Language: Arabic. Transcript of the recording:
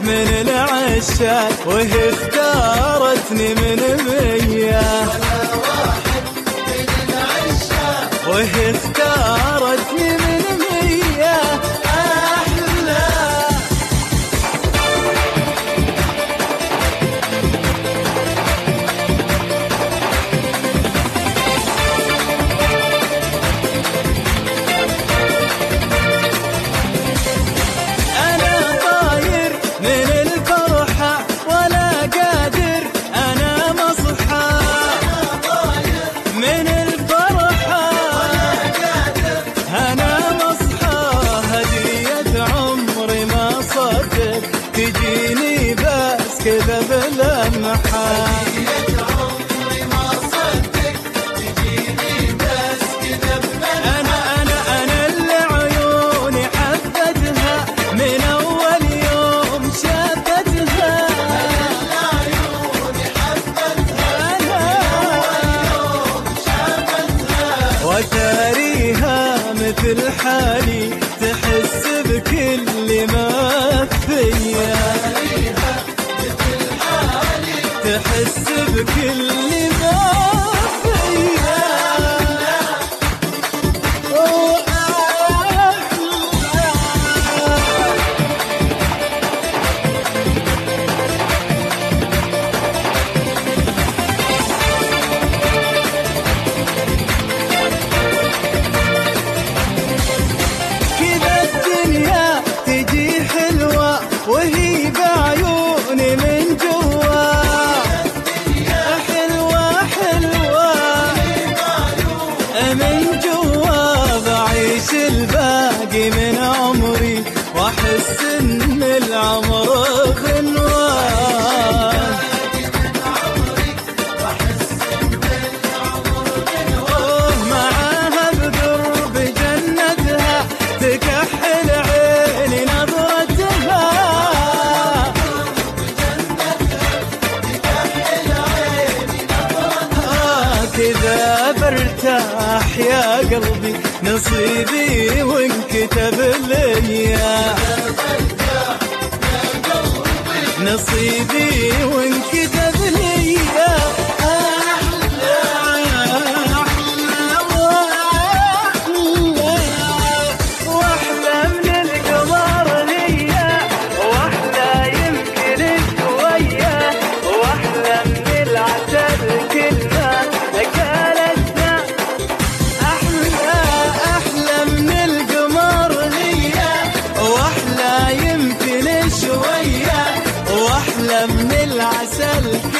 من العشاق وهي اختارتني من مية، وهي اختارتني من مية أحلى. أنا طاير من الفرحة ولا قادر أنا مصحى، من الفرحة أنا مصحى. هدية عمري ما صدق تجيني بس كذا بلمحة، أنا اللي عيوني حبتها من أول يوم شافتها، وتاريها مثل حالي تحس بكل ما فيا، تحس بكل ما فيا. كذا الدنيا تجي حلوة وهي بعيوني من جوا، حلوة حلوة من جوا. بعيش الباقي من عمري واحس ان العمر غنوة، معاها بدرب جنتها تكحل عيني نظرتها، كذا برتاح يا قلبي نصيبي وانكتب لي، نصيبي وانكتب لي. واحلى من القمر هي، واحلى يمكن شوية، واحلى من العسل كلها أكلتنا. أحلى من القمر هي، واحلى يمكن شوية، واحلى من العسل